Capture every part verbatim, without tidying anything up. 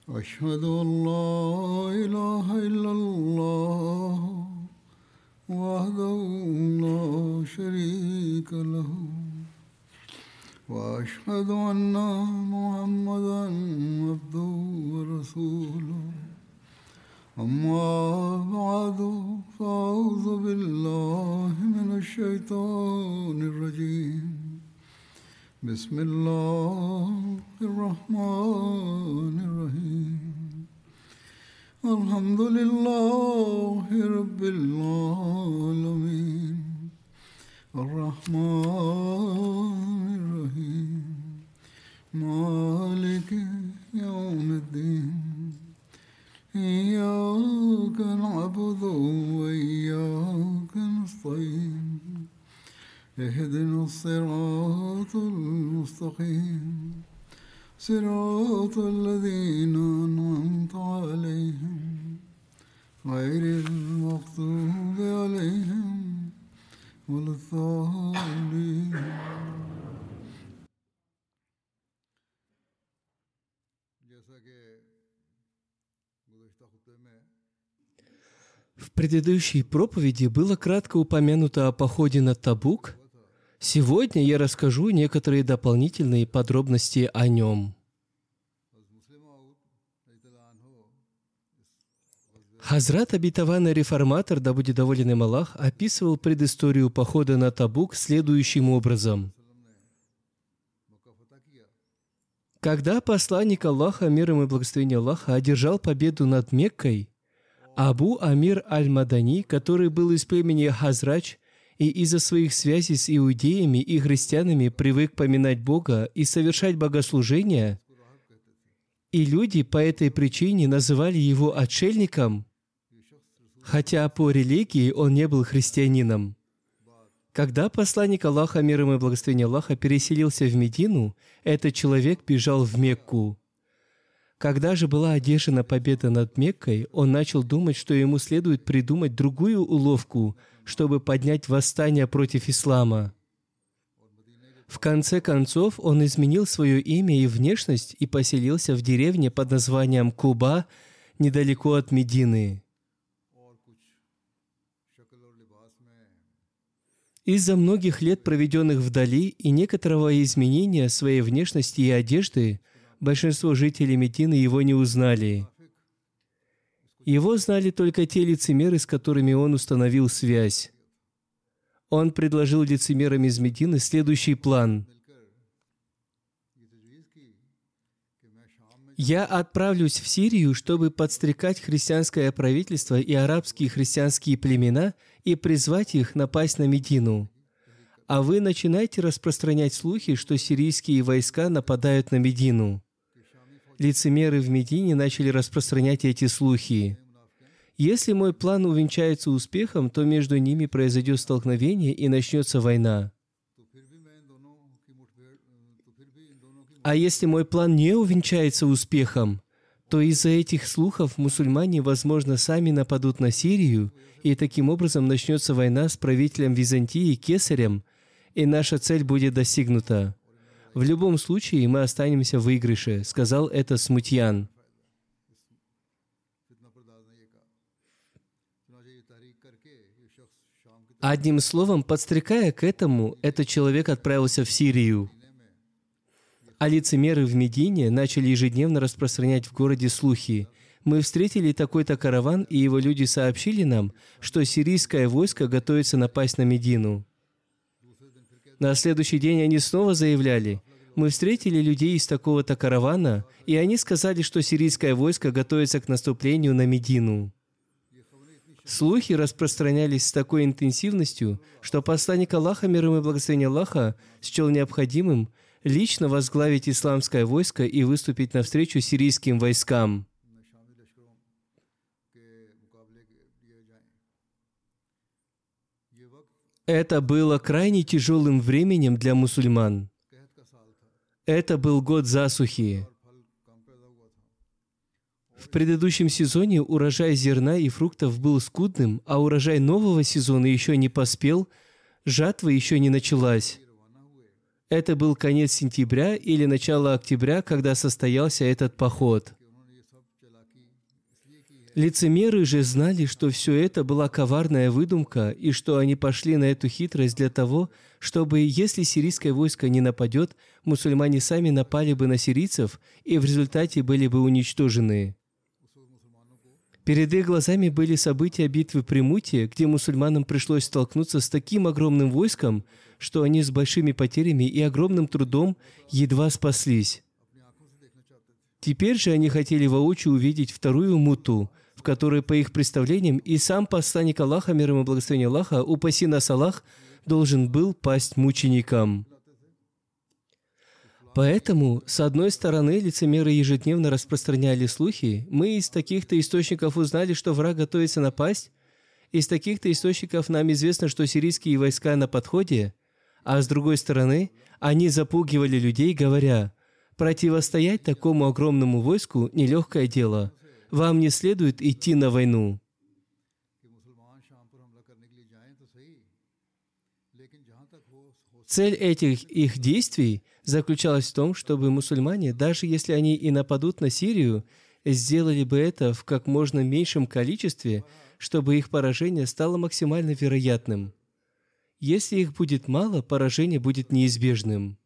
أشهد أن لا إله إلا الله وحده لا شريك له وأشهد أن محمدا عبده ورسوله أما بعد فأعوذ بالله من الشيطان الرجيم بسم الله الرحمن الرحيم الحمد لله رب العالمين الرحمن الرحيم مالك يوم الدين إياك نعبد وإياك نستعين اهدنا الصراط المستقيم صراط الذين أنعمت عليهم غير المغضوب عليهم ولا الضالين. В предыдущей проповеди было кратко упомянуто о походе на Табук. Сегодня я расскажу некоторые дополнительные подробности о нем. Хазрат обетованный реформатор, да будет доволен им Аллах, описывал предысторию похода на Табук следующим образом. Когда посланник Аллаха, мир ему и благословение Аллаха, одержал победу над Меккой, Абу Амир аль-Мадани, который был из племени Хазрач и из-за своих связей с иудеями и христианами привык поминать Бога и совершать богослужения, и люди по этой причине называли его отшельником, хотя по религии он не был христианином. Когда посланник Аллаха, мир ему и благословение Аллаха, переселился в Медину, этот человек бежал в Мекку. Когда же была одержана победа над Меккой, он начал думать, что ему следует придумать другую уловку, чтобы поднять восстание против ислама. В конце концов, он изменил свое имя и внешность и поселился в деревне под названием Куба, недалеко от Медины. Из-за многих лет, проведенных вдали, и некоторого изменения своей внешности и одежды, большинство жителей Медины его не узнали. Его знали только те лицемеры, с которыми он установил связь. Он предложил лицемерам из Медины следующий план. «Я отправлюсь в Сирию, чтобы подстрекать христианское правительство и арабские христианские племена и призвать их напасть на Медину. А вы начинайте распространять слухи, что сирийские войска нападают на Медину». Лицемеры в Медине начали распространять эти слухи. Если мой план увенчается успехом, то между ними произойдет столкновение и начнется война. А если мой план не увенчается успехом, то из-за этих слухов мусульмане, возможно, сами нападут на Сирию, и таким образом начнется война с правителем Византии Кесарем, и наша цель будет достигнута. В любом случае мы останемся в выигрыше, сказал это Смутьян. Одним словом, подстрекая к этому, этот человек отправился в Сирию. А лицемеры в Медине начали ежедневно распространять в городе слухи. Мы встретили такой-то караван, и его люди сообщили нам, что сирийское войско готовится напасть на Медину. На следующий день они снова заявляли: мы встретили людей из такого-то каравана, и они сказали, что сирийское войско готовится к наступлению на Медину. Слухи распространялись с такой интенсивностью, что посланник Аллаха, мир ему и благословение Аллаха, счел необходимым лично возглавить исламское войско и выступить навстречу сирийским войскам. Это было крайне тяжелым временем для мусульман. Это был год засухи. В предыдущем сезоне урожай зерна и фруктов был скудным, а урожай нового сезона еще не поспел, жатва еще не началась. Это был конец сентября или начало октября, когда состоялся этот поход. Лицемеры же знали, что все это была коварная выдумка, и что они пошли на эту хитрость для того, чтобы, если сирийское войско не нападет, мусульмане сами напали бы на сирийцев и в результате были бы уничтожены. Перед их глазами были события битвы при Муте, где мусульманам пришлось столкнуться с таким огромным войском, что они с большими потерями и огромным трудом едва спаслись. Теперь же они хотели воочию увидеть вторую Муту, в которой, по их представлениям, и сам посланник Аллаха, мир ему и благословение Аллаха, упаси нас Аллах, должен был пасть мученикам. Поэтому, с одной стороны, лицемеры ежедневно распространяли слухи. Мы из таких-то источников узнали, что враг готовится напасть. Из таких-то источников нам известно, что сирийские войска на подходе. А с другой стороны, они запугивали людей, говоря: «Противостоять такому огромному войску – нелегкое дело. Вам не следует идти на войну». Цель этих их действий заключалась в том, чтобы мусульмане, даже если они и нападут на Сирию, сделали бы это в как можно меньшем количестве, чтобы их поражение стало максимально вероятным. Если их будет мало, поражение будет неизбежным.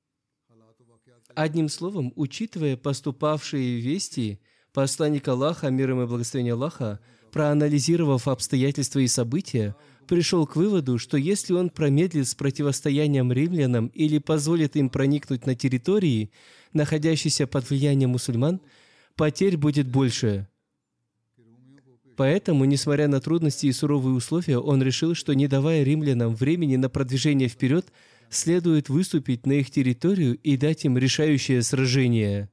Одним словом, учитывая поступавшие вести, посланник Аллаха, мир ему и благословение Аллаха, проанализировав обстоятельства и события, пришел к выводу, что если он промедлит с противостоянием римлянам или позволит им проникнуть на территории, находящиеся под влиянием мусульман, потерь будет больше. Поэтому, несмотря на трудности и суровые условия, он решил, что, не давая римлянам времени на продвижение вперед, следует выступить на их территорию и дать им решающее сражение.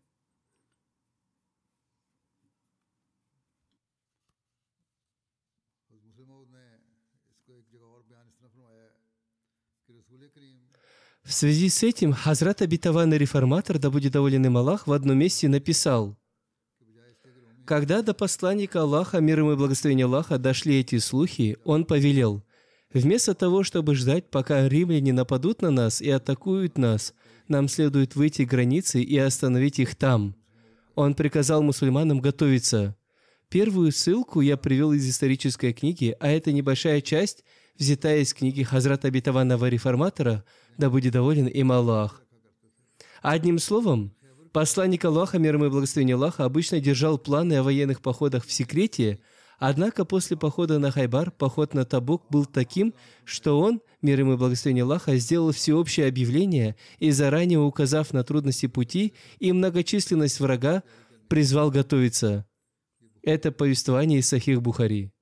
В связи с этим Хазрат обетованный реформатор, да будет доволен им Аллах, в одном месте написал: «Когда до посланника Аллаха, мир ему и благословение Аллаха, дошли эти слухи, он повелел: вместо того, чтобы ждать, пока римляне нападут на нас и атакуют нас, нам следует выйти к границе и остановить их там». Он приказал мусульманам готовиться. Первую ссылку я привел из исторической книги, а это небольшая часть, взята из книги Хазрата обетованного реформатора, да будет доволен им Аллах. Одним словом, посланник Аллаха, мир ему и благословение Аллаха, обычно держал планы о военных походах в секрете, однако после похода на Хайбар, поход на Табук был таким, что он, мир ему и благословение Аллаха, сделал всеобщее объявление и, заранее указав на трудности пути и многочисленность врага, призвал готовиться. Это повествование из Сахих Бухари.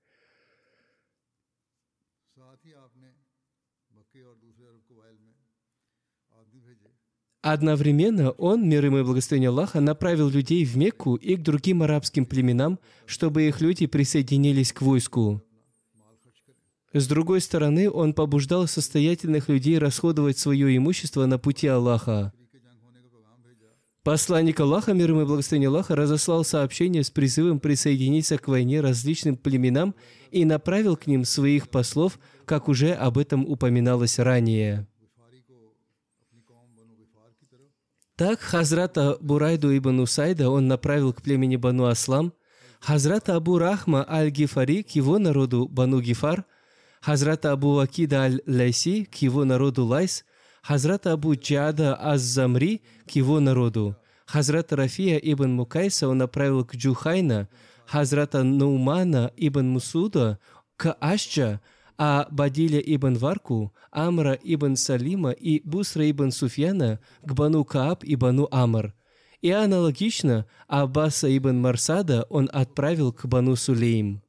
Одновременно он, мир ему и благословение Аллаха, направил людей в Мекку и к другим арабским племенам, чтобы их люди присоединились к войску. С другой стороны, он побуждал состоятельных людей расходовать свое имущество на пути Аллаха. Посланник Аллаха, мир ему и благословение Аллаха, разослал сообщение с призывом присоединиться к войне различным племенам и направил к ним своих послов, как уже об этом упоминалось ранее. Так, Хазрата Бурайду ибн Усайда он направил к племени Бану Аслам, Хазрата Абу Рахма аль-Гифари к его народу Бану Гифар, Хазрата Абу Вакида аль-Лайси к его народу Лайс, Хазрата Абу Джада аз-Замри к его народу, Хазрата Рафия ибн Мукайса он направил к Джухайна, Хазрата Наумана ибн Мусуда к Ашджа, а Бадиля ибн Варку, Амра ибн Салима и Бусра ибн Суфьяна к Бану Кааб и Бану Амр. И аналогично Аббаса ибн Марсада он отправил к Бану Сулейм.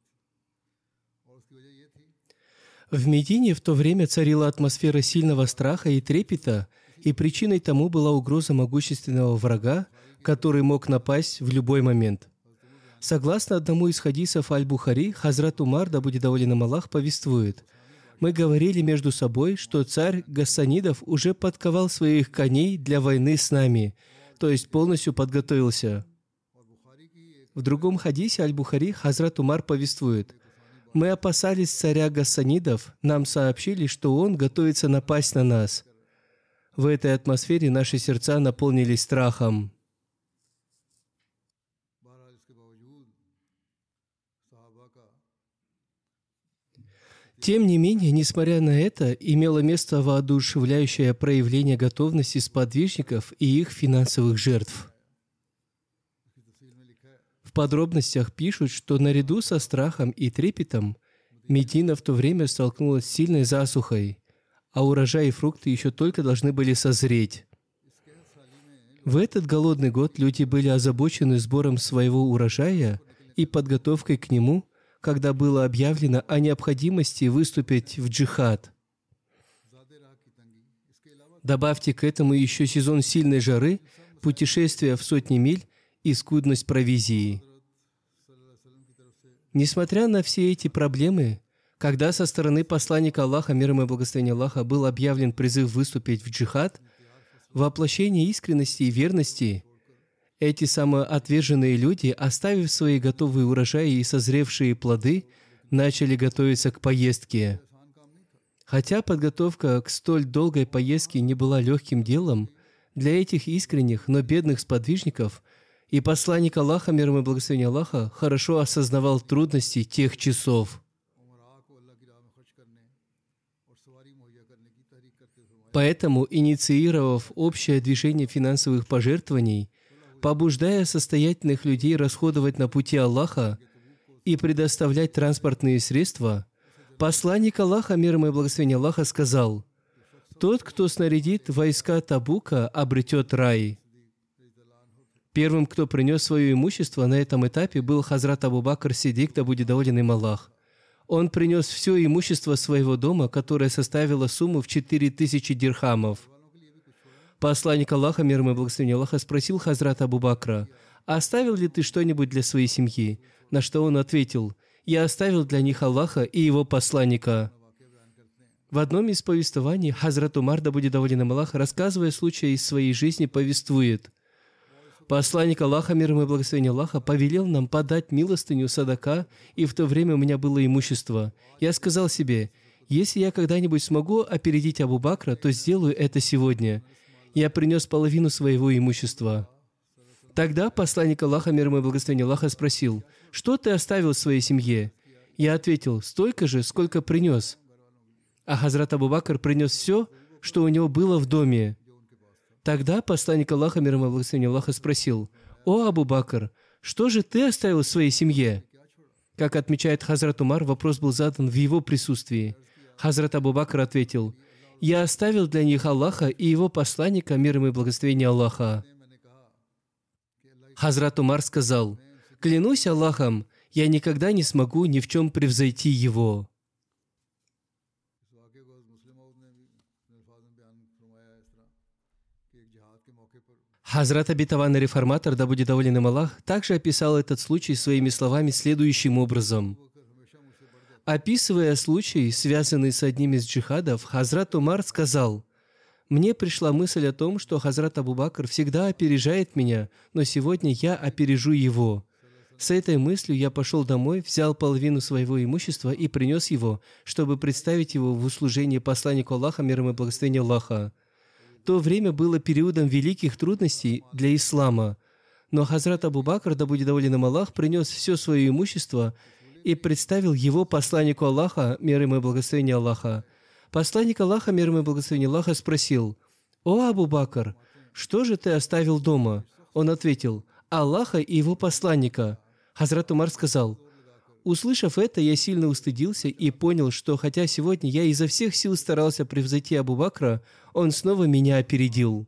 В Медине в то время царила атмосфера сильного страха и трепета, и причиной тому была угроза могущественного врага, который мог напасть в любой момент. Согласно одному из хадисов Аль-Бухари, Хазрат Умар, да будет доволен им Аллах, повествует: «Мы говорили между собой, что царь Гассанидов уже подковал своих коней для войны с нами, то есть полностью подготовился». В другом хадисе Аль-Бухари Хазрат Умар повествует: «Мы опасались царя Гассанидов, нам сообщили, что он готовится напасть на нас. В этой атмосфере наши сердца наполнились страхом». Тем не менее, несмотря на это, имело место воодушевляющее проявление готовности сподвижников и их финансовых жертв. В подробностях пишут, что наряду со страхом и трепетом Медина в то время столкнулась с сильной засухой, а урожай и фрукты еще только должны были созреть. В этот голодный год люди были озабочены сбором своего урожая и подготовкой к нему, когда было объявлено о необходимости выступить в джихад. Добавьте к этому еще сезон сильной жары, путешествия в сотни миль и скудность провизии. Несмотря на все эти проблемы, когда со стороны посланника Аллаха, мир ему и благословение Аллаха, был объявлен призыв выступить в джихад, воплощение искренности и верности, эти самоотверженные люди, оставив свои готовые урожаи и созревшие плоды, начали готовиться к поездке. Хотя подготовка к столь долгой поездке не была легким делом, для этих искренних, но бедных сподвижников и посланник Аллаха, мир ему и благословение Аллаха, хорошо осознавал трудности тех часов. Поэтому, инициировав общее движение финансовых пожертвований, побуждая состоятельных людей расходовать на пути Аллаха и предоставлять транспортные средства, посланник Аллаха, мир ему и благословение Аллаха, сказал: «Тот, кто снарядит войска Табука, обретет рай». Первым, кто принес свое имущество на этом этапе, был Хазрат Абу Бакр Сиддик, да будет доволен им Аллах. Он принес все имущество своего дома, которое составило сумму в четыре тысячи дирхамов. Посланник Аллаха, мир ему и благословение Аллаха, спросил Хазрата Абу Бакра: «Оставил ли ты что-нибудь для своей семьи?» На что он ответил: «Я оставил для них Аллаха и его посланника». В одном из повествований Хазрат Умар, да будет доволен им Аллах, рассказывая случай из своей жизни, повествует: «Посланник Аллаха, мир ему и благословение Аллаха, повелел нам подать милостыню садака, и в то время у меня было имущество. Я сказал себе: если я когда-нибудь смогу опередить Абу Бакра, то сделаю это сегодня. Я принес половину своего имущества». Тогда посланник Аллаха, мир ему и благословение Аллаха, спросил: «Что ты оставил в своей семье?» Я ответил: «Столько же, сколько принес». А Хазрат Абу Бакр принес все, что у него было в доме. Тогда посланник Аллаха, мир ему и благословение Аллаха, спросил: «О, Абу Бакр, что же ты оставил в своей семье?» Как отмечает Хазрат Умар, вопрос был задан в его присутствии. Хазрат Абу Бакр ответил: «Я оставил для них Аллаха и его посланника, мир ему и благословение Аллаха». Хазрат Умар сказал: «Клянусь Аллахом, я никогда не смогу ни в чем превзойти его». Хазрат обетованный реформатор, да будет доволен им Аллах, также описал этот случай своими словами следующим образом. Описывая случай, связанный с одним из джихадов, Хазрат Умар сказал: «Мне пришла мысль о том, что Хазрат Абу Бакр всегда опережает меня, но сегодня я опережу его. С этой мыслью я пошел домой, взял половину своего имущества и принес его, чтобы представить его в услужение посланнику Аллаха, мир ему и благословение Аллаха. То время было периодом великих трудностей для ислама, но Хазрат Абу Бакр, да будет доволен им Аллах, принес все свое имущество и представил его посланнику Аллаха, мир ему и благословение Аллаха. Посланник Аллаха, мир ему и благословение Аллаха, спросил: «О, Абу Бакр, что же ты оставил дома?» Он ответил: «Аллаха и его посланника». Хазрат Умар сказал: «Услышав это, я сильно устыдился и понял, что хотя сегодня я изо всех сил старался превзойти Абу Бакра, он снова меня опередил».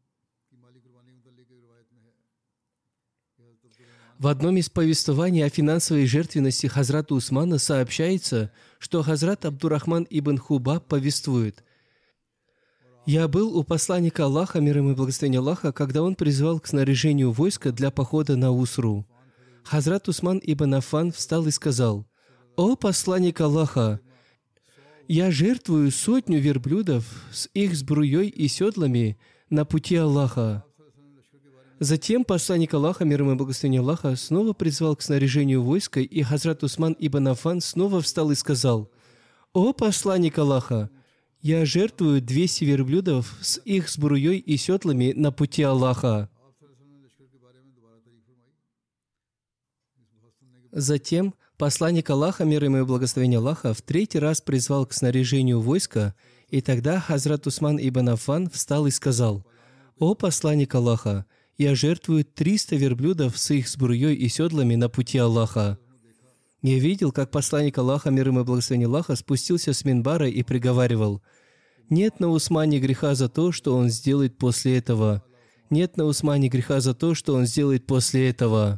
В одном из повествований о финансовой жертвенности Хазрата Усмана сообщается, что Хазрат Абдурахман ибн Хубаб повествует: «Я был у посланника Аллаха, мир ему и благословение Аллаха, когда он призвал к снаряжению войска для похода на Усру. Хазрат Усман ибн Аффан встал и сказал: «О посланник Аллаха, я жертвую сотню верблюдов с их сбруей и седлами на пути Аллаха». Затем посланник Аллаха, мир ему и благословение Аллаха, снова призвал к снаряжению войска, и Хазрат Усман ибн Аффан снова встал и сказал: «О посланник Аллаха, я жертвую двести верблюдов с их сбруей и седлами на пути Аллаха». Затем посланник Аллаха, мир ему и благословение Аллаха, в третий раз призвал к снаряжению войска, и тогда Хазрат Усман ибн Аффан встал и сказал: «О посланник Аллаха, я жертвую триста верблюдов с их сбруей и седлами на пути Аллаха». Я видел, как посланник Аллаха, мир ему и благословение Аллаха, спустился с минбара и приговаривал: «Нет на Усмане греха за то, что он сделает после этого. Нет на Усмане греха за то, что он сделает после этого».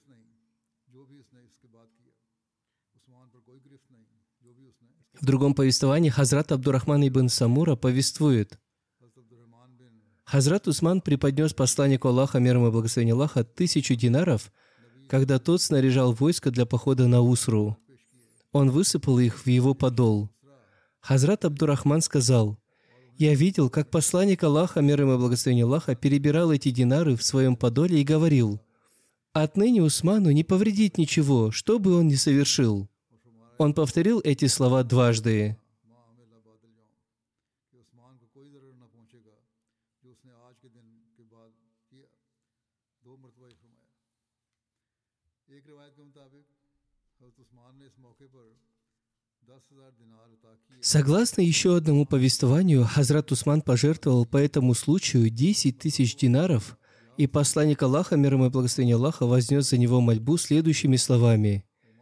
В другом повествовании Хазрат Абдурахман ибн Самура повествует: Хазрат Усман преподнес посланнику Аллаха, мир ему и благословение Аллаха, тысячу динаров, когда тот снаряжал войско для похода на Усру. Он высыпал их в его подол. Хазрат Абдурахман сказал: «Я видел, как посланник Аллаха, мир ему и благословение Аллаха, перебирал эти динары в своем подоле и говорил: отныне Усману не повредит ничего, что бы он ни совершил». Он повторил эти слова дважды. Согласно еще одному повествованию, Хазрат Усман пожертвовал по этому случаю десять тысяч динаров, и посланник Аллаха, мир ему и благословение Аллаха, вознес за него мольбу следующими словами: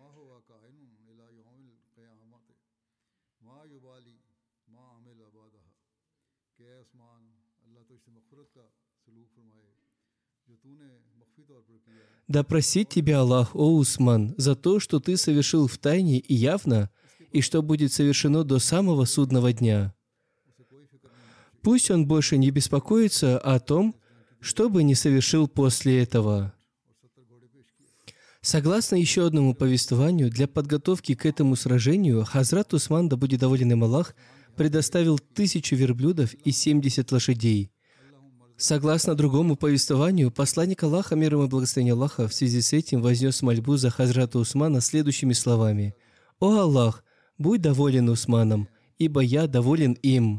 «Да простит тебя Аллах, о Усман, за то, что ты совершил в тайне и явно, и что будет совершено до самого судного дня. Пусть он больше не беспокоится о том, что бы ни совершил после этого». Согласно еще одному повествованию, для подготовки к этому сражению Хазрат Усман, да будет доволен им Аллах, предоставил тысячу верблюдов и семьдесят лошадей. Согласно другому повествованию, посланник Аллаха, мир ему и благословение Аллаха, в связи с этим вознес мольбу за Хазрата Усмана следующими словами: «О Аллах, будь доволен Усманом, ибо я доволен им».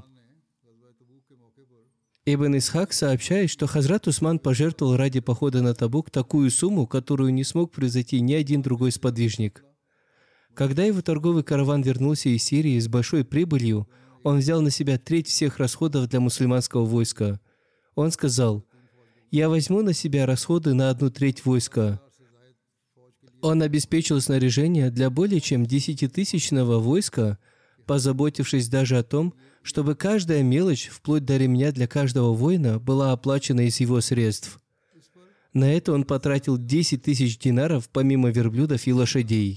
Ибн Исхак сообщает, что Хазрат Усман пожертвовал ради похода на Табук такую сумму, которую не смог превзойти ни один другой сподвижник. Когда его торговый караван вернулся из Сирии с большой прибылью, он взял на себя треть всех расходов для мусульманского войска. Он сказал: «Я возьму на себя расходы на одну треть войска». Он обеспечил снаряжение для более чем десятитысячного войска, позаботившись даже о том, чтобы каждая мелочь, вплоть до ремня для каждого воина, была оплачена из его средств. На это он потратил десять тысяч динаров, помимо верблюдов и лошадей.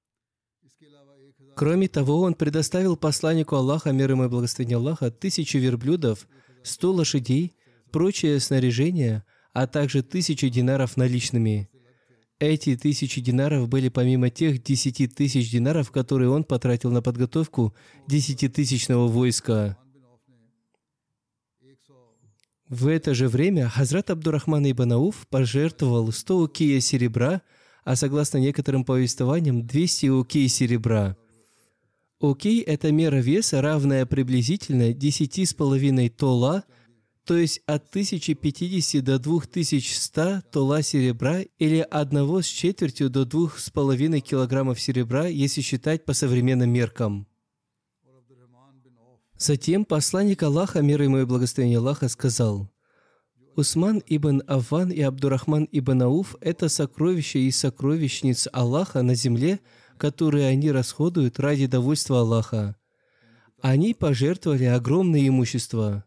Кроме того, он предоставил посланнику Аллаха, мир ему и благословение Аллаха, тысячу верблюдов, сто лошадей, прочее снаряжение, а также тысячу динаров наличными. Эти тысячи динаров были помимо тех десяти тысяч динаров, которые он потратил на подготовку десятитысячного войска. В это же время Хазрат Абдурахман ибн Ауф пожертвовал сто укия серебра, а согласно некоторым повествованиям, двести укий серебра. Укий – это мера веса, равная приблизительно десяти с половиной тола, то есть от тысячи пятидесяти до двух тысяч ста тола серебра или одного с четвертью до двух с половиной килограммов серебра, если считать по современным меркам. Затем посланник Аллаха, мир ему и благословение Аллаха, сказал: «Усман ибн Аффан и Абдурахман ибн Ауф – это сокровища из сокровищниц Аллаха на земле, которые они расходуют ради довольства Аллаха. Они пожертвовали огромное имущество».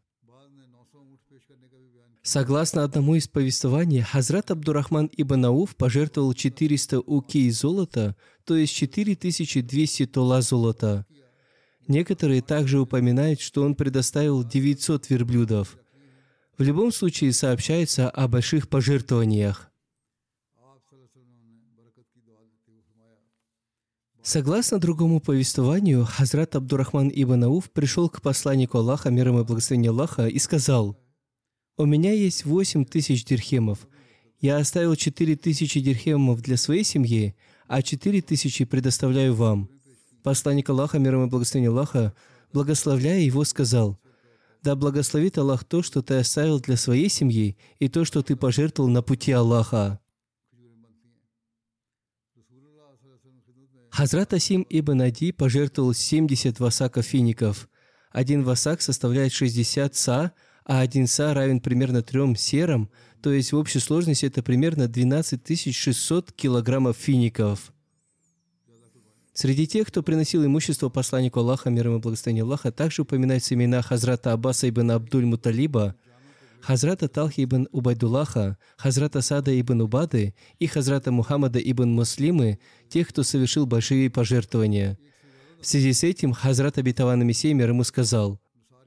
Согласно одному из повествований, Хазрат Абдурахман ибн Ауф пожертвовал четыреста укий золота, то есть четыре тысячи двести тола золота. Некоторые также упоминают, что он предоставил девятьсот верблюдов. В любом случае сообщается о больших пожертвованиях. Согласно другому повествованию, Хазрат Абдурахман ибн Ауф пришел к посланнику Аллаха, мир ему и благословение Аллаха, и сказал: «У меня есть восемь тысяч дирхемов. Я оставил четыре тысячи дирхемов для своей семьи, а четыре тысячи предоставляю вам». Посланник Аллаха, мир ему и благословение Аллаха, благословляя его, сказал: «Да благословит Аллах то, что ты оставил для своей семьи, и то, что ты пожертвовал на пути Аллаха». Хазрат Асим ибн Ади пожертвовал семьдесят васаков фиников. Один васак составляет шестьдесят са, а один са равен примерно трем серам, то есть в общей сложности это примерно двенадцать тысяч шестьсот килограммов фиников. Среди тех, кто приносил имущество посланнику Аллаха, мир ему и благословение Аллаха, также упоминаются имена Хазрата Аббаса ибн Абдуль-Муталиба, Хазрата Талхи ибн Убайдуллаха, Хазрата Сада ибн Убады и Хазрата Мухаммада ибн Муслимы, тех, кто совершил большие пожертвования. В связи с этим Хазрат Обетованный Мессия мир ему сказал: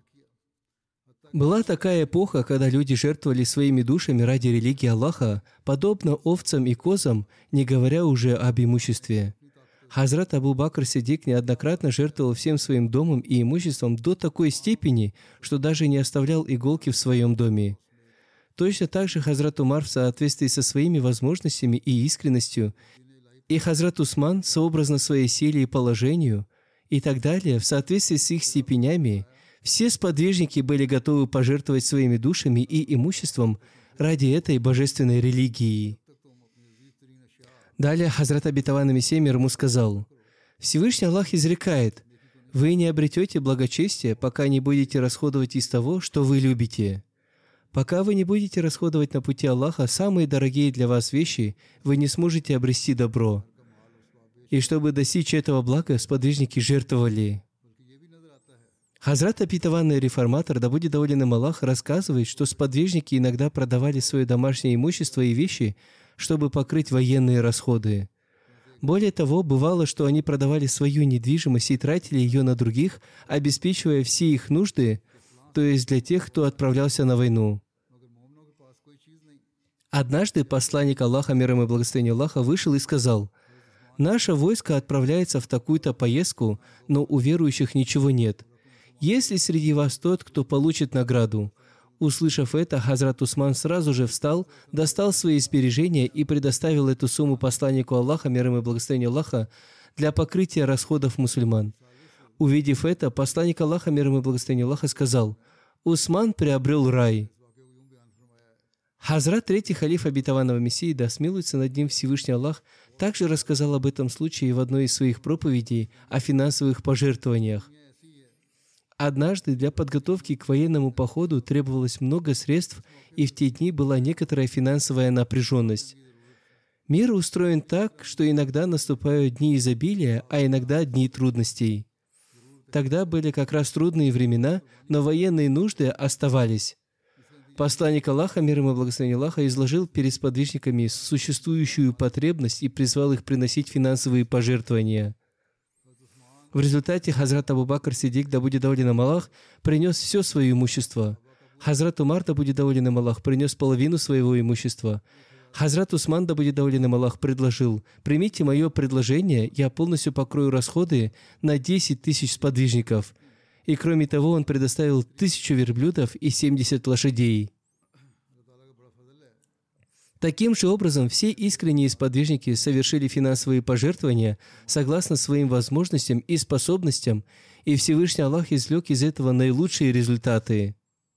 «Была такая эпоха, когда люди жертвовали своими душами ради религии Аллаха, подобно овцам и козам, не говоря уже об имуществе. Хазрат Абу Бакр Сиддик неоднократно жертвовал всем своим домом и имуществом до такой степени, что даже не оставлял иголки в своем доме. Точно так же Хазрат Умар в соответствии со своими возможностями и искренностью, и Хазрат Усман сообразно своей силе и положению, и так далее, в соответствии с их степенями, все сподвижники были готовы пожертвовать своими душами и имуществом ради этой божественной религии». Далее Хазрат Обетованный Мессия мир ему сказал: «Всевышний Аллах изрекает: вы не обретете благочестие, пока не будете расходовать из того, что вы любите. Пока вы не будете расходовать на пути Аллаха самые дорогие для вас вещи, вы не сможете обрести добро. И чтобы достичь этого блага, сподвижники жертвовали». Хазрат Обетованный Реформатор, да будет доволен им Аллах, рассказывает, что сподвижники иногда продавали свое домашнее имущество и вещи, чтобы покрыть военные расходы. Более того, бывало, что они продавали свою недвижимость и тратили ее на других, обеспечивая все их нужды, то есть для тех, кто отправлялся на войну. Однажды посланник Аллаха, мир ему и благословение Аллаха, вышел и сказал: «Наше войско отправляется в такую-то поездку, но у верующих ничего нет. Есть ли среди вас тот, кто получит награду?» Услышав это, Хазрат Усман сразу же встал, достал свои сбережения и предоставил эту сумму посланнику Аллаха, мир ему и благословение Аллаха, для покрытия расходов мусульман. Увидев это, посланник Аллаха, мир ему и благословение Аллаха, сказал: «Усман приобрел рай». Хазрат третий халиф Обетованного Мессии, да смилуется над ним Всевышний Аллах, также рассказал об этом случае в одной из своих проповедей о финансовых пожертвованиях. Однажды для подготовки к военному походу требовалось много средств, и в те дни была некоторая финансовая напряженность. Мир устроен так, что иногда наступают дни изобилия, а иногда дни трудностей. Тогда были как раз трудные времена, но военные нужды оставались. Посланник Аллаха, мир ему и благословение Аллаха, изложил перед сподвижниками существующую потребность и призвал их приносить финансовые пожертвования. В результате Хазрат Абу Бакр Сиддик, да будет доволен им Аллах, принес все свое имущество. Хазрат Умар, да будет доволен им Аллах, принес половину своего имущества. Хазрат Усман, да будет доволен им Аллах, предложил: «Примите мое предложение, я полностью покрою расходы на десять тысяч сподвижников». И кроме того, он предоставил тысячу верблюдов и семьдесят лошадей. Таким же образом, все искренние сподвижники совершили финансовые пожертвования согласно своим возможностям и способностям, и Всевышний Аллах извлек из этого наилучшие результаты.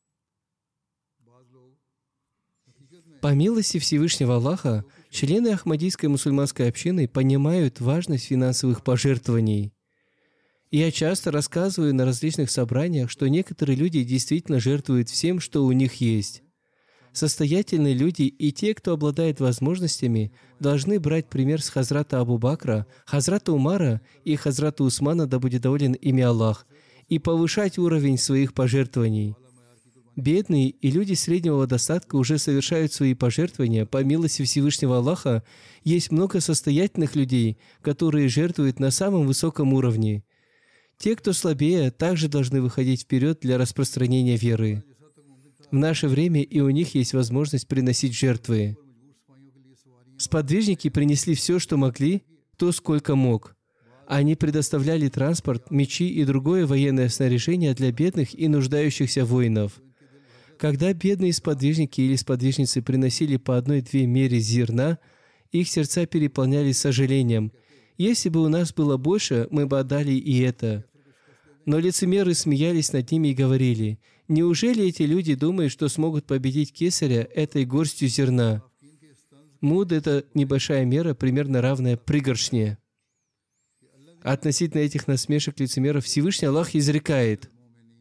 По милости Всевышнего Аллаха, члены Ахмадийской мусульманской общины понимают важность финансовых пожертвований. Я часто рассказываю на различных собраниях, что некоторые люди действительно жертвуют всем, что у них есть. Состоятельные люди и те, кто обладает возможностями, должны брать пример с Хазрата Абу Бакра, Хазрата Умара и Хазрата Усмана, да будет доволен ими Аллах, и повышать уровень своих пожертвований. Бедные и люди среднего достатка уже совершают свои пожертвования. По милости Всевышнего Аллаха есть много состоятельных людей, которые жертвуют на самом высоком уровне. Те, кто слабее, также должны выходить вперед для распространения веры. В наше время и у них есть возможность приносить жертвы. Сподвижники принесли все, что могли, то, сколько мог. Они предоставляли транспорт, мечи и другое военное снаряжение для бедных и нуждающихся воинов. Когда бедные сподвижники или сподвижницы приносили по одной-две мере зерна, их сердца переполнялись сожалением. Если бы у нас было больше, мы бы отдали и это. Но лицемеры смеялись над ними и говорили: «Неужели эти люди думают, что смогут победить кесаря этой горстью зерна?» Муд — это небольшая мера, примерно равная пригоршне. Относительно этих насмешек лицемеров Всевышний Аллах изрекает: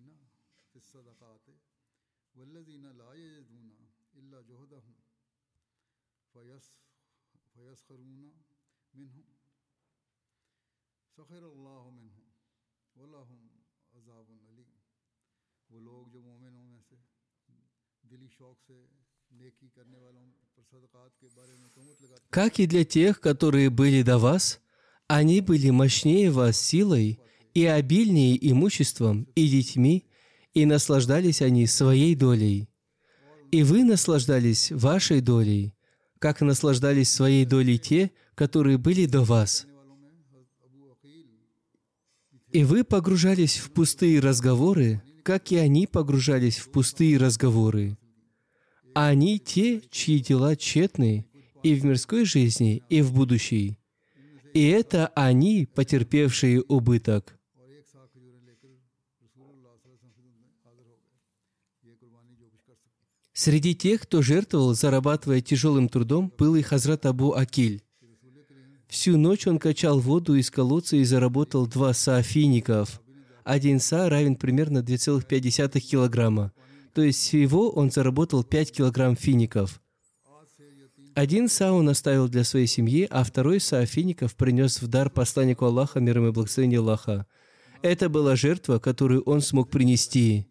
как и для тех, которые были до вас, они были мощнее вас силой и обильнее имуществом и детьми, и наслаждались они своей долей. И вы наслаждались вашей долей, как наслаждались своей долей те, которые были до вас. И вы погружались в пустые разговоры, как и они погружались в пустые разговоры. А они те, чьи дела тщетны и в мирской жизни, и в будущей. И это они, потерпевшие убыток. Среди тех, кто жертвовал, зарабатывая тяжелым трудом, был и Хазрат Абу Акиль. Всю ночь он качал воду из колодца и заработал два са фиников. Один са равен примерно два целых пять десятых килограмма. То есть всего он заработал пять килограмм фиников. Один са он оставил для своей семьи, а второй са фиников принес в дар посланнику Аллаха, мир ему и благословение Аллаха. Это была жертва, которую он смог принести.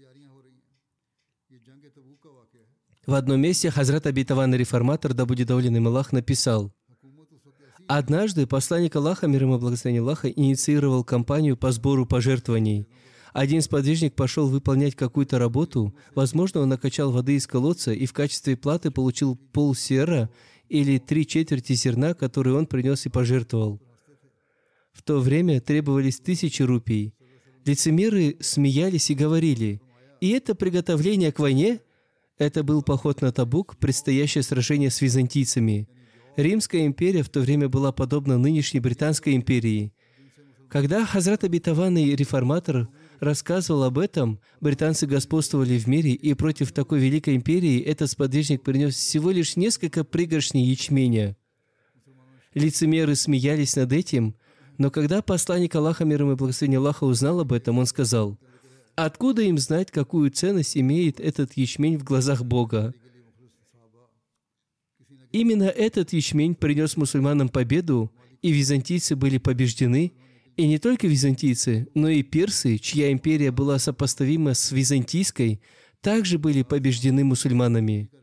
В одном месте Хазрат Обетованный Реформатор, да будет доволен им Аллах, написал: «Однажды посланник Аллаха, мир ему и благословение Аллаха, инициировал кампанию по сбору пожертвований. Один сподвижник пошел выполнять какую-то работу, возможно, он накачал воды из колодца и в качестве платы получил пол сера или три четверти зерна, которые он принес и пожертвовал. В то время требовались тысячи рупий. Лицемеры смеялись и говорили: «И это приготовление к войне?» Это был поход на Табук, предстоящее сражение с византийцами. Римская империя в то время была подобна нынешней Британской империи. Когда Хазрат Обетованный Реформатор рассказывал об этом, британцы господствовали в мире, и против такой великой империи этот сподвижник принес всего лишь несколько пригоршней ячменя. Лицемеры смеялись над этим, но когда посланник Аллаха, мир ему и благословение Аллаха, узнал об этом, он сказал: «Откуда им знать, какую ценность имеет этот ячмень в глазах Бога?» Именно этот ячмень принес мусульманам победу, и византийцы были побеждены, и не только византийцы, но и персы, чья империя была сопоставима с византийской, также были побеждены мусульманами.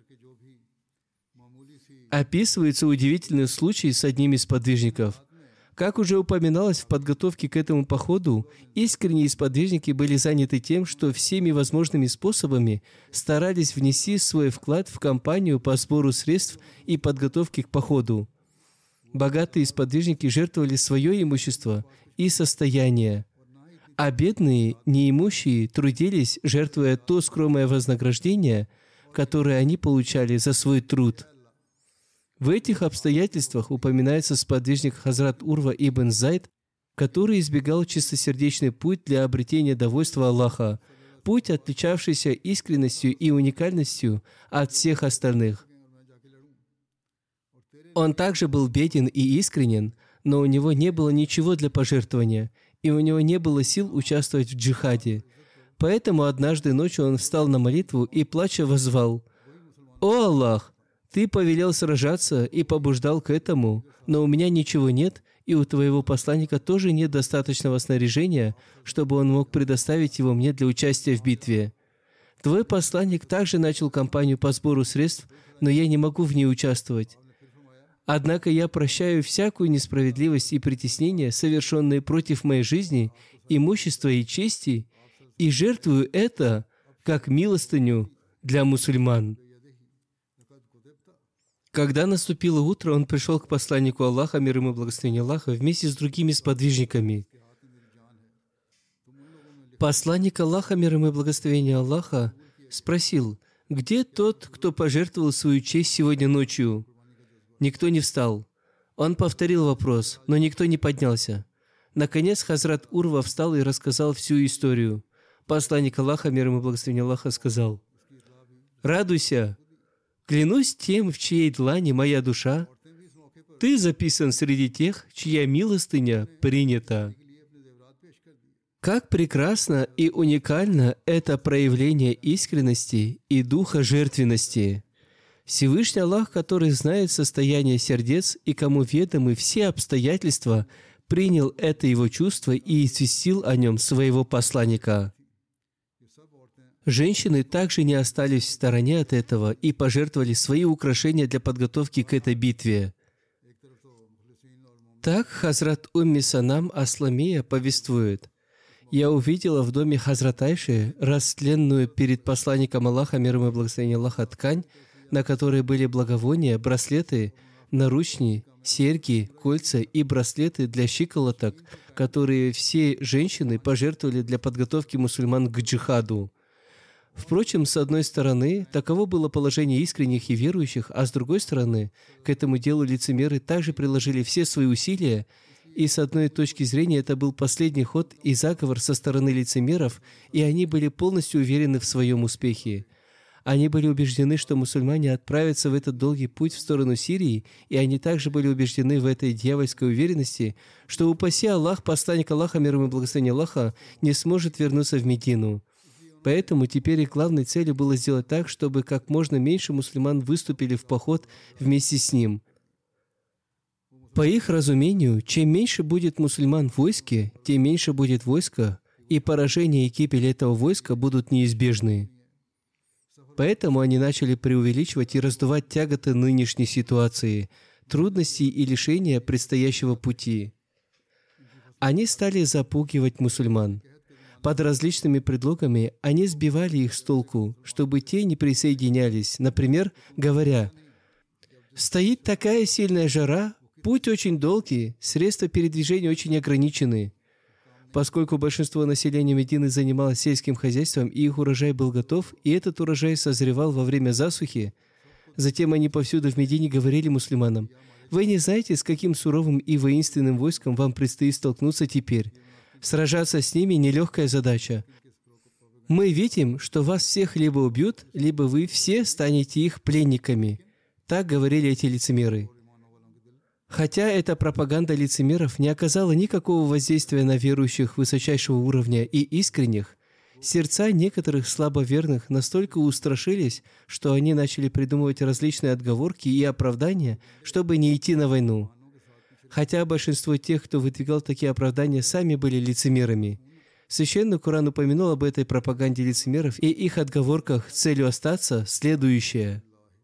Описывается удивительный случай с одним из сподвижников. Как уже упоминалось в подготовке к этому походу, искренние сподвижники были заняты тем, что всеми возможными способами старались внести свой вклад в кампанию по сбору средств и подготовке к походу. Богатые сподвижники жертвовали свое имущество и состояние, а бедные, неимущие трудились, жертвуя то скромное вознаграждение, которое они получали за свой труд. В этих обстоятельствах упоминается сподвижник Хазрат Урва ибн Зайд, который избегал чистосердечный путь для обретения довольства Аллаха, путь, отличавшийся искренностью и уникальностью от всех остальных. Он также был беден и искренен, но у него не было ничего для пожертвования, и у него не было сил участвовать в джихаде. Поэтому однажды ночью он встал на молитву и, плача, воззвал: «О Аллах! Ты повелел сражаться и побуждал к этому, но у меня ничего нет, и у твоего посланника тоже нет достаточного снаряжения, чтобы он мог предоставить его мне для участия в битве. Твой посланник также начал кампанию по сбору средств, но я не могу в ней участвовать. Однако я прощаю всякую несправедливость и притеснение, совершенные против моей жизни, имущества и чести, и жертвую это как милостыню для мусульман». Когда наступило утро, он пришел к посланнику Аллаха, мир ему и благословение Аллаха, вместе с другими сподвижниками. Посланник Аллаха, мир ему и благословение Аллаха, спросил: «Где тот, кто пожертвовал свою честь сегодня ночью?» Никто не встал. Он повторил вопрос, но никто не поднялся. Наконец Хазрат Урва встал и рассказал всю историю. Посланник Аллаха, мир ему и благословение Аллаха, сказал: «Радуйся! Клянусь тем, в чьей длани моя душа, ты записан среди тех, чья милостыня принята. Как прекрасно и уникально это проявление искренности и духа жертвенности. Всевышний Аллах, который знает состояние сердец и кому ведомы все обстоятельства, принял это его чувство и известил о нем своего посланника. Женщины также не остались в стороне от этого и пожертвовали свои украшения для подготовки к этой битве. Так Хазрат Умми Санам Асламия повествует: «Я увидела в доме Хазрат Айши растленную перед посланником Аллаха, мир ему и благословение Аллаха, ткань, на которой были благовония, браслеты, наручни, серьги, кольца и браслеты для щиколоток, которые все женщины пожертвовали для подготовки мусульман к джихаду. Впрочем, с одной стороны, таково было положение искренних и верующих, а с другой стороны, к этому делу лицемеры также приложили все свои усилия, и с одной точки зрения это был последний ход и заговор со стороны лицемеров, и они были полностью уверены в своем успехе. Они были убеждены, что мусульмане отправятся в этот долгий путь в сторону Сирии, и они также были убеждены в этой дьявольской уверенности, что, упаси Аллах, посланник Аллаха, мир ему и благословение Аллаха, не сможет вернуться в Медину. Поэтому теперь их главной целью было сделать так, чтобы как можно меньше мусульман выступили в поход вместе с ним. По их разумению, чем меньше будет мусульман в войске, тем меньше будет войска, и поражение и гибель этого войска будут неизбежны. Поэтому они начали преувеличивать и раздувать тяготы нынешней ситуации, трудности и лишения предстоящего пути. Они стали запугивать мусульман. Под различными предлогами они сбивали их с толку, чтобы те не присоединялись, например, говоря: «Стоит такая сильная жара, путь очень долгий, средства передвижения очень ограничены». Поскольку большинство населения Медины занималось сельским хозяйством, и их урожай был готов, и этот урожай созревал во время засухи, затем они повсюду в Медине говорили мусульманам: «Вы не знаете, с каким суровым и воинственным войском вам предстоит столкнуться теперь. Сражаться с ними – нелегкая задача. Мы видим, что вас всех либо убьют, либо вы все станете их пленниками». Так говорили эти лицемеры. Хотя эта пропаганда лицемеров не оказала никакого воздействия на верующих высочайшего уровня и искренних, сердца некоторых слабоверных настолько устрашились, что они начали придумывать различные отговорки и оправдания, чтобы не идти на войну. Хотя большинство тех, кто выдвигал такие оправдания, сами были лицемерами. Священный Коран упомянул об этой пропаганде лицемеров и их отговорках с целью остаться следующее.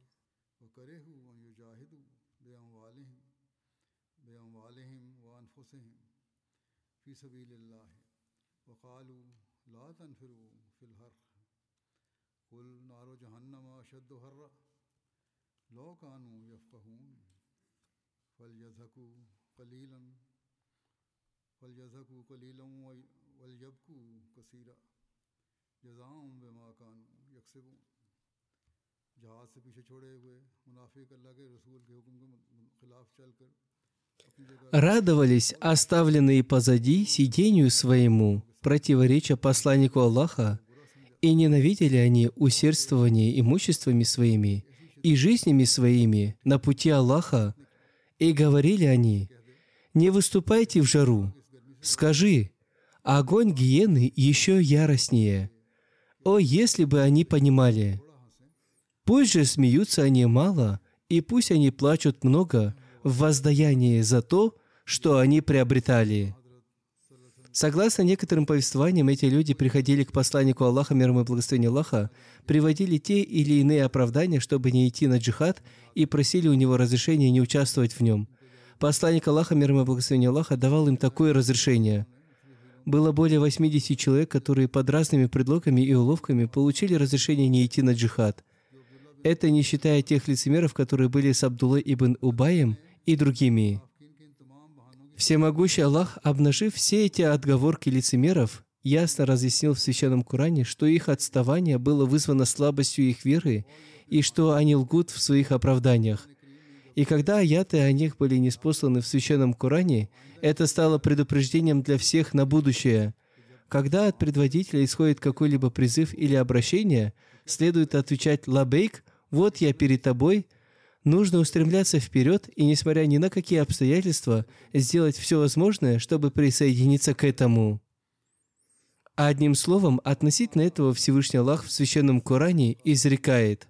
Радовались оставленные позади сидению своему, противореча посланнику Аллаха, и ненавидели они усердствование имуществами своими и жизнями своими на пути Аллаха, и говорили они: «Не выступайте в жару, скажи, огонь гиены еще яростнее. О, если бы они понимали! Пусть же смеются они мало, и пусть они плачут много в воздаянии за то, что они приобретали». Согласно некоторым повествованиям, эти люди приходили к посланнику Аллаха, мир ему и благословение Аллаха, приводили те или иные оправдания, чтобы не идти на джихад, и просили у него разрешения не участвовать в нем. Посланник Аллаха, мир ему и благословение Аллаха, давал им такое разрешение. Было более восьмидесяти человек, которые под разными предлогами и уловками получили разрешение не идти на джихад. Это не считая тех лицемеров, которые были с Абдуллой ибн Убаем и другими. Всемогущий Аллах, обнажив все эти отговорки лицемеров, ясно разъяснил в Священном Коране, что их отставание было вызвано слабостью их веры и что они лгут в своих оправданиях. И когда аяты о них были ниспосланы в Священном Коране, это стало предупреждением для всех на будущее. Когда от предводителя исходит какой-либо призыв или обращение, следует отвечать «лабейк», «вот я перед тобой», Нужно устремляться вперед и, несмотря ни на какие обстоятельства, сделать все возможное, чтобы присоединиться к этому. А одним словом, относительно этого Всевышний Аллах в Священном Коране изрекает: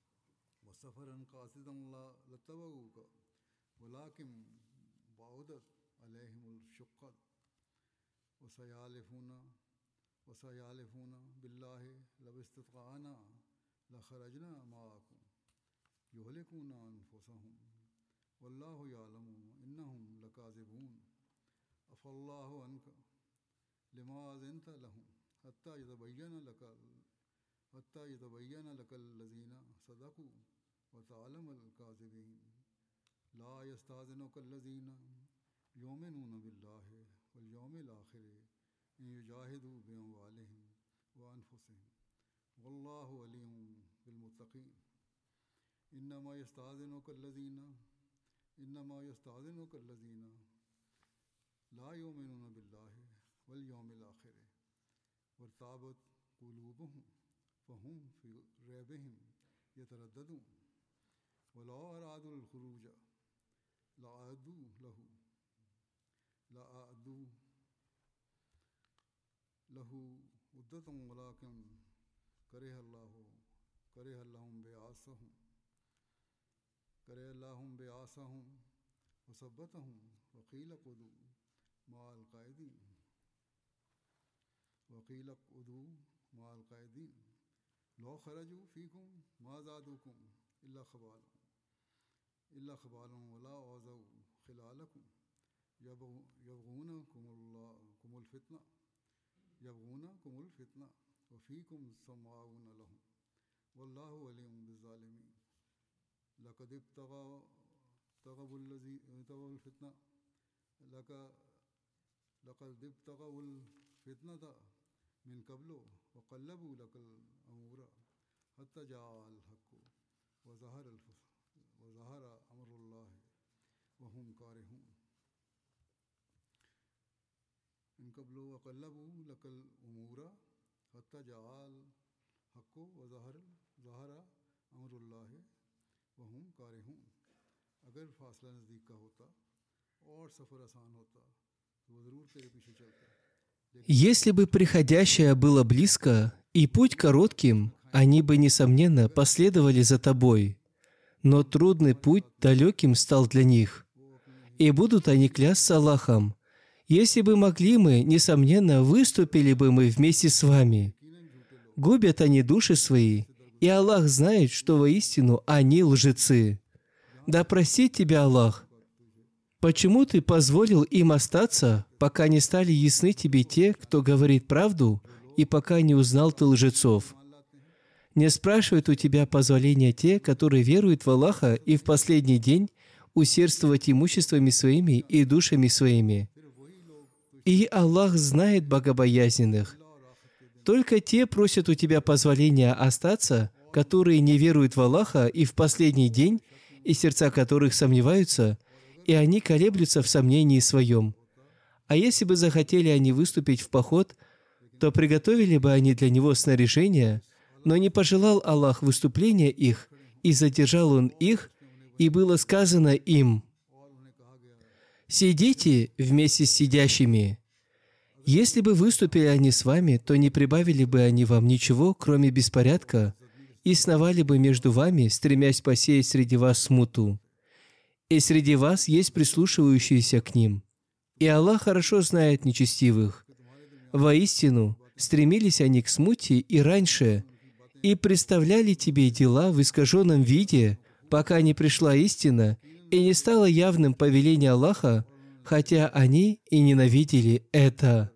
«Если бы приходящее было близко и путь коротким, они бы, несомненно, последовали за тобой. Но трудный путь далеким стал для них. И будут они клясться Аллахом: если бы могли мы, несомненно, выступили бы мы вместе с вами. Губят они души свои, и Аллах знает, что воистину они лжецы. Да простит тебя Аллах. Почему ты позволил им остаться, пока не стали ясны тебе те, кто говорит правду, и пока не узнал ты лжецов? Не спрашивают у тебя позволения те, которые веруют в Аллаха и в последний день усердствовать имуществами своими и душами своими. И Аллах знает богобоязненных. Только те просят у тебя позволения остаться, которые не веруют в Аллаха и в последний день, и сердца которых сомневаются, и они колеблются в сомнении своем. А если бы захотели они выступить в поход, то приготовили бы они для него снаряжение, но не пожелал Аллах выступления их, и задержал Он их, и было сказано им: «Сидите вместе с сидящими». Если бы выступили они с вами, то не прибавили бы они вам ничего, кроме беспорядка, и сновали бы между вами, стремясь посеять среди вас смуту. И среди вас есть прислушивающиеся к ним. И Аллах хорошо знает нечестивых. Воистину, стремились они к смуте и раньше, и представляли тебе дела в искаженном виде, пока не пришла истина, и не стало явным повеление Аллаха, хотя они и ненавидели это.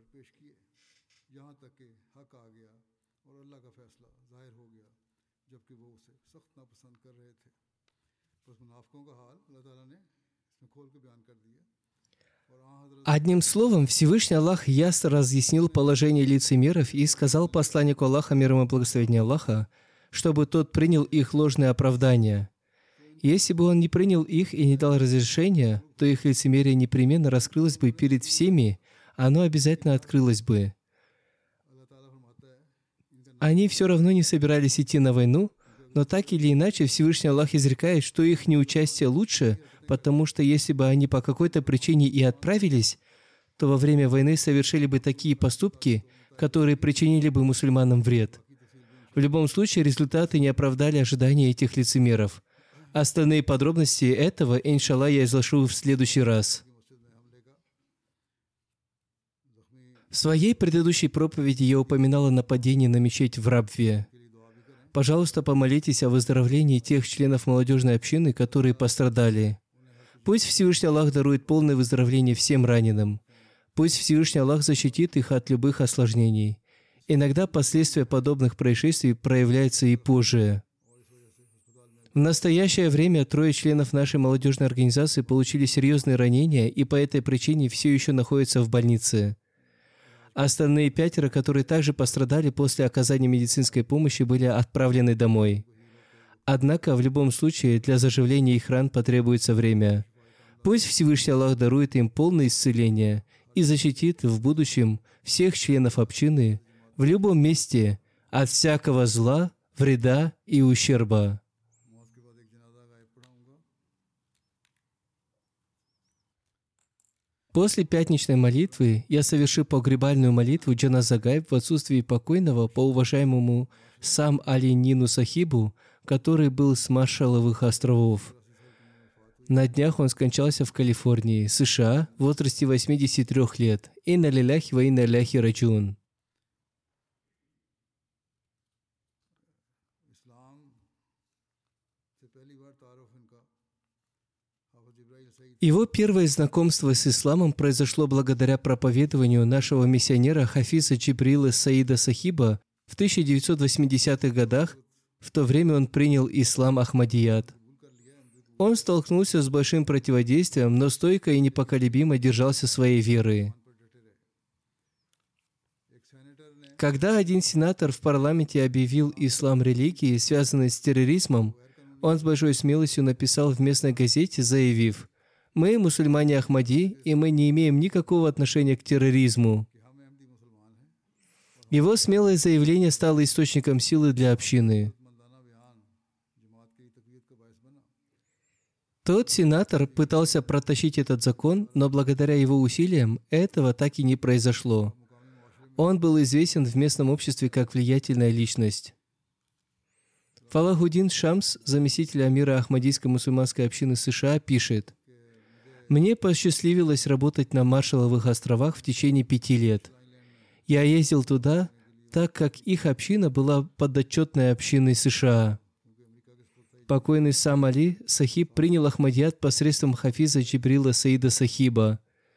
Одним словом, Всевышний Аллах ясно разъяснил положение лицемеров и сказал посланнику Аллаха, мир ему и благословение Аллаха, чтобы тот принял их ложные оправдания. Если бы он не принял их и не дал разрешения, то их лицемерие непременно раскрылось бы перед всеми, оно обязательно открылось бы. Они все равно не собирались идти на войну, Но так или иначе, Всевышний Аллах изрекает, что их неучастие лучше, потому что если бы они по какой-то причине и отправились, то во время войны совершили бы такие поступки, которые причинили бы мусульманам вред. В любом случае, результаты не оправдали ожидания этих лицемеров. Остальные подробности этого, иншаллах, я изложу в следующий раз. В своей предыдущей проповеди я упоминал о нападении на мечеть в Рабве. Пожалуйста, помолитесь о выздоровлении тех членов молодежной общины, которые пострадали. Пусть Всевышний Аллах дарует полное выздоровление всем раненым. Пусть Всевышний Аллах защитит их от любых осложнений. Иногда последствия подобных происшествий проявляются и позже. В настоящее время трое членов нашей молодежной организации получили серьезные ранения и по этой причине все еще находятся в больнице. Остальные пятеро, которые также пострадали после оказания медицинской помощи, были отправлены домой. Однако, в любом случае, для заживления их ран потребуется время. Пусть Всевышний Аллах дарует им полное исцеление и защитит в будущем всех членов общины в любом месте от всякого зла, вреда и ущерба. После пятничной молитвы я совершил погребальную молитву Джаназа Гайб в отсутствии покойного по уважаемому Сам Али Нину Сахибу, который был с Маршалловых островов. На днях он скончался в Калифорнии, США, в возрасте восьмидесяти трёх лет. Инна лилляхи ва инна иляйхи раджиун. Его первое знакомство с исламом произошло благодаря проповедованию нашего миссионера Хафиза Джибрила Саида Сахиба в тысяча девятьсот восьмидесятых годах. В то время он принял ислам Ахмадият. Он столкнулся с большим противодействием, но стойко и непоколебимо держался своей веры. Когда один сенатор в парламенте объявил ислам религией, связанной с терроризмом, он с большой смелостью написал в местной газете, заявив: «Мы мусульмане Ахмади, и мы не имеем никакого отношения к терроризму». Его смелое заявление стало источником силы для общины. Тот сенатор пытался протащить этот закон, но благодаря его усилиям этого так и не произошло. Он был известен в местном обществе как влиятельная личность. Фалахуддин Шамс, заместитель амира Ахмадийской мусульманской общины США, пишет: «Мне посчастливилось работать на Маршалловых островах в течение пяти лет. Я ездил туда, так как их община была подотчетной общиной США. Покойный Сам Али Сахиб принял Ахмадият посредством Хафиза Джибрила Саида Сахиба.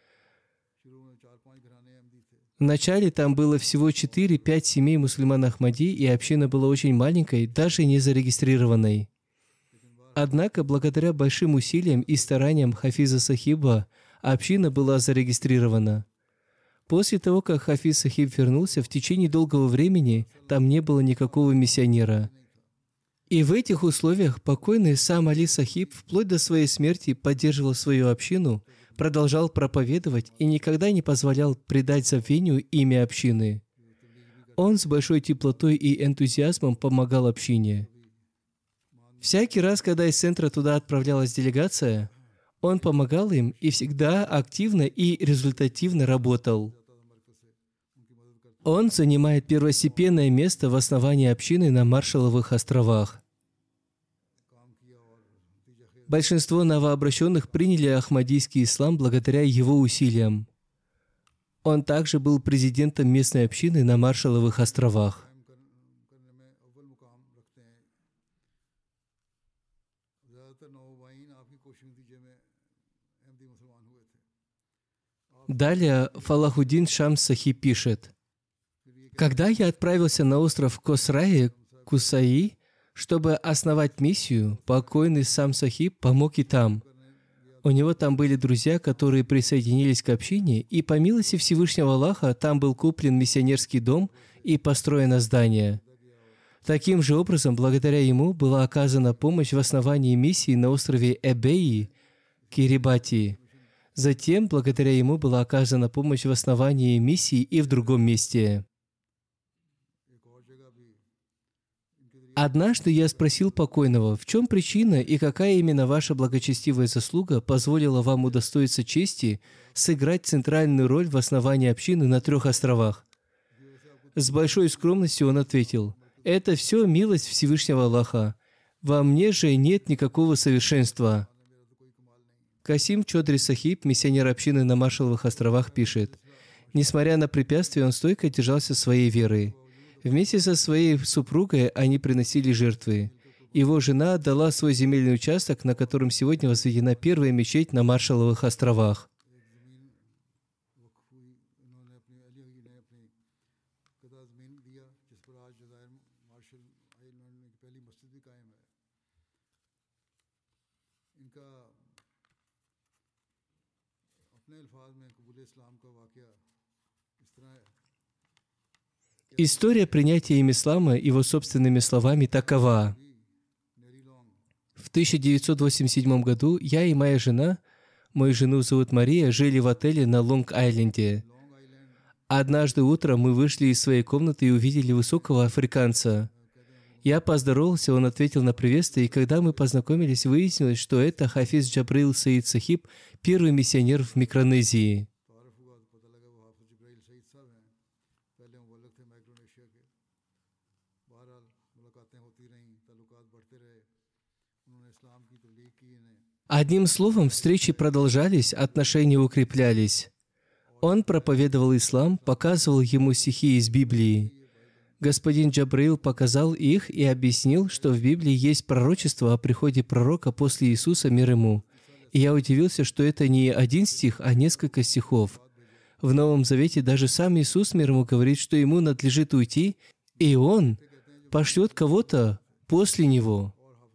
Вначале там было всего четыре-пять семей мусульман Ахмади, и община была очень маленькой, даже не зарегистрированной. Однако, благодаря большим усилиям и стараниям Хафиза Сахиба, община была зарегистрирована. После того, как Хафиз Сахиб вернулся, в течение долгого времени там не было никакого миссионера. И в этих условиях покойный Сам Али Сахиб вплоть до своей смерти поддерживал свою общину, продолжал проповедовать и никогда не позволял предать забвению имя общины. Он с большой теплотой и энтузиазмом помогал общине. Всякий раз, когда из центра туда отправлялась делегация, он помогал им и всегда активно и результативно работал. Он занимает первостепенное место в основании общины на Маршалловых островах. Большинство новообращенных приняли ахмадийский ислам благодаря его усилиям. Он также был президентом местной общины на Маршалловых островах. Далее Фалахуддин Шамс Сахиб пишет: «Когда я отправился на остров Косраи, Кусаи, чтобы основать миссию, покойный Сам Сахиб помог и там. У него там были друзья, которые присоединились к общине, и по милости Всевышнего Аллаха там был куплен миссионерский дом и построено здание. Таким же образом, благодаря ему была оказана помощь в основании миссии на острове Эбеи, Кирибати. Затем, благодаря ему была оказана помощь в основании миссии и в другом месте. Однажды я спросил покойного, в чем причина и какая именно ваша благочестивая заслуга позволила вам удостоиться чести сыграть центральную роль в основании общины на трех островах. С большой скромностью он ответил: «Это все милость Всевышнего Аллаха. Во мне же нет никакого совершенства». Касим Чодри Сахиб, миссионер общины на Маршалловых островах, пишет: «Несмотря на препятствия, он стойко держался своей веры. Вместе со своей супругой они приносили жертвы. Его жена отдала свой земельный участок, на котором сегодня возведена первая мечеть на Маршалловых островах». История принятия им ислама его собственными словами такова. В тысяча девятьсот восемьдесят седьмом году я и моя жена, мою жену зовут Мария, жили в отеле на Лонг-Айленде. Однажды утром мы вышли из своей комнаты и увидели высокого африканца. Я поздоровался, он ответил на приветствие, и когда мы познакомились, выяснилось, что это Хафиз Джабраил Саид Сахиб, первый миссионер в Микронезии. Одним словом, встречи продолжались, отношения укреплялись. Он проповедовал ислам, показывал ему стихи из Библии. Господин Джабраил показал их и объяснил, что в Библии есть пророчество о приходе пророка после Иисуса, мир ему. И я удивился, что это не один стих, а несколько стихов. В Новом Завете даже сам Иисус, мир ему, говорит, что ему надлежит уйти, и Он пошлет кого-то после Него.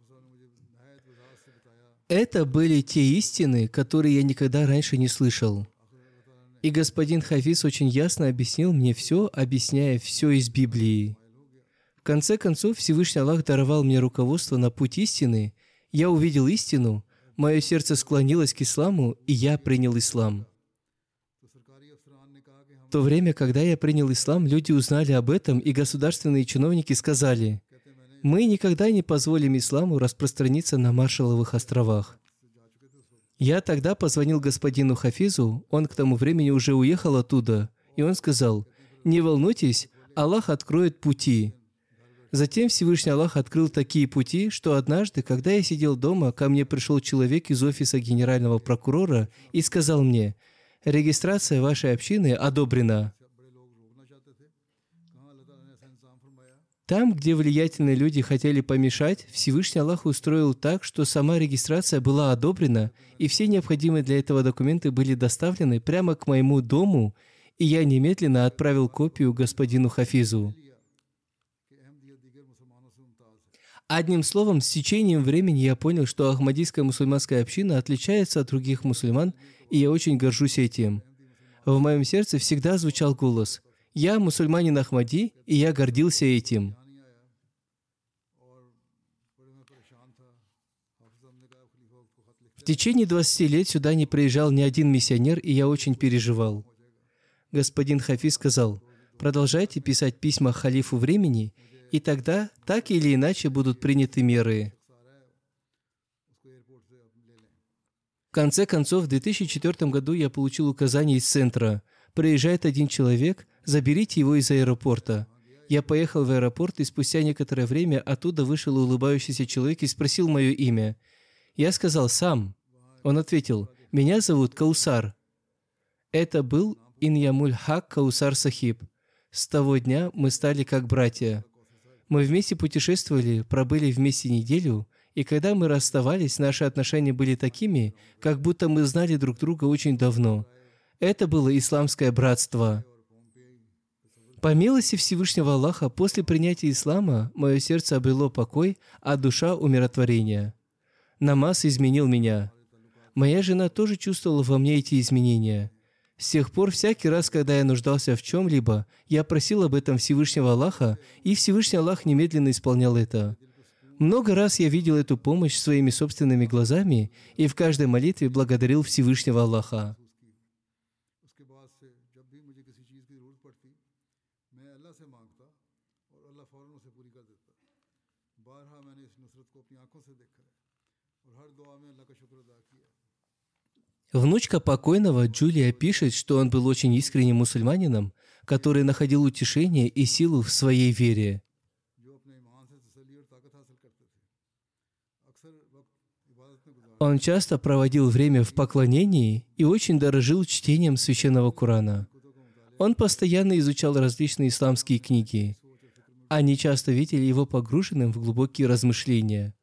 Это были те истины, которые я никогда раньше не слышал. И господин Хафиз очень ясно объяснил мне все, объясняя все из Библии. В конце концов, Всевышний Аллах даровал мне руководство на путь истины. Я увидел истину, мое сердце склонилось к исламу, и я принял ислам. В то время, когда я принял ислам, люди узнали об этом, и государственные чиновники сказали: «Мы никогда не позволим исламу распространиться на Маршалловых островах». Я тогда позвонил господину Хафизу, он к тому времени уже уехал оттуда, и он сказал: «Не волнуйтесь, Аллах откроет пути». Затем Всевышний Аллах открыл такие пути, что однажды, когда я сидел дома, ко мне пришел человек из офиса генерального прокурора и сказал мне: «Регистрация вашей общины одобрена». Там, где влиятельные люди хотели помешать, Всевышний Аллах устроил так, что сама регистрация была одобрена, и все необходимые для этого документы были доставлены прямо к моему дому, и я немедленно отправил копию господину Хафизу. Одним словом, с течением времени я понял, что Ахмадийская мусульманская община отличается от других мусульман, и я очень горжусь этим. В моем сердце всегда звучал голос: «Я мусульманин Ахмади, и я гордился этим». В течение двадцати лет сюда не приезжал ни один миссионер, и я очень переживал. Господин Хафиз сказал: «Продолжайте писать письма халифу времени, и тогда так или иначе будут приняты меры». В конце концов, в две тысячи четвёртом году я получил указание из центра: «Приезжает один человек, заберите его из аэропорта». Я поехал в аэропорт, и спустя некоторое время оттуда вышел улыбающийся человек и спросил мое имя. Я сказал: «Сам». Он ответил: «Меня зовут Каусар». Это был Иньямуль Хак Каусар Сахиб. С того дня мы стали как братья. Мы вместе путешествовали, пробыли вместе неделю, и когда мы расставались, наши отношения были такими, как будто мы знали друг друга очень давно. Это было исламское братство. По милости Всевышнего Аллаха, после принятия ислама, мое сердце обрело покой, а душа — умиротворение. Намаз изменил меня. Моя жена тоже чувствовала во мне эти изменения. С тех пор, всякий раз, когда я нуждался в чем-либо, я просил об этом Всевышнего Аллаха, и Всевышний Аллах немедленно исполнял это. Много раз я видел эту помощь своими собственными глазами, и в каждой молитве благодарил Всевышнего Аллаха. Внучка покойного Джулия пишет, что он был очень искренним мусульманином, который находил утешение и силу в своей вере. Он часто проводил время в поклонении и очень дорожил чтением священного Корана. Он постоянно изучал различные исламские книги. Они часто видели его погруженным в глубокие размышления.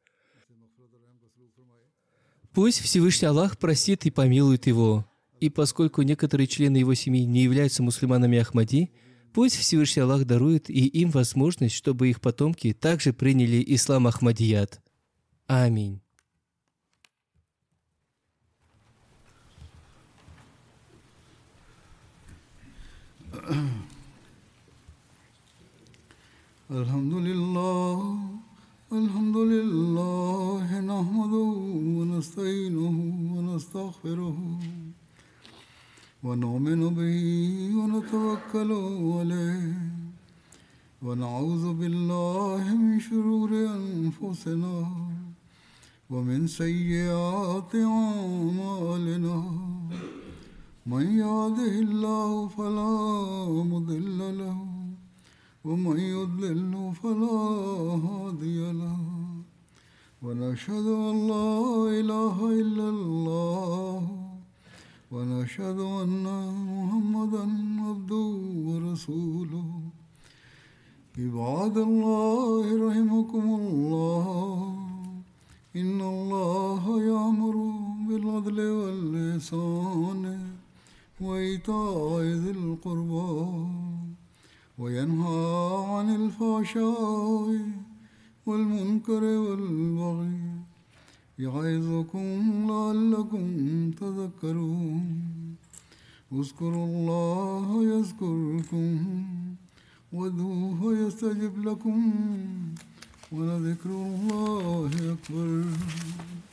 Пусть Всевышний Аллах простит и помилует его. И поскольку некоторые члены его семьи не являются мусульманами Ахмади, пусть Всевышний Аллах дарует и им возможность, чтобы их потомки также приняли ислам Ахмадият. Аминь. Alhamdulillah, alhamdulillah, nahmaduhu wa nasta'inuhu wa nastaghfiruhu wa nu'minu bihi wa natawakkalu alayhi wa na'udhu billahi min shururi anfusina wa min sayyiati a'malina. Man yahdihillahu fala mudilla lahu ومن يضلل فلا هادي له ونشهد أن لا إله إلا الله ونشهد أن محمدا عبده ورسوله عباد الله رحمكم الله إن الله يأمر بالعدل والإحسان وإيتاء ذي القربى وينهى عن الفحشاء والمنكر والبغي يعظكم لعلكم تذكرون اذكروا الله يذكركم وادعوه يستجب لكم ولذكر الله أكبر.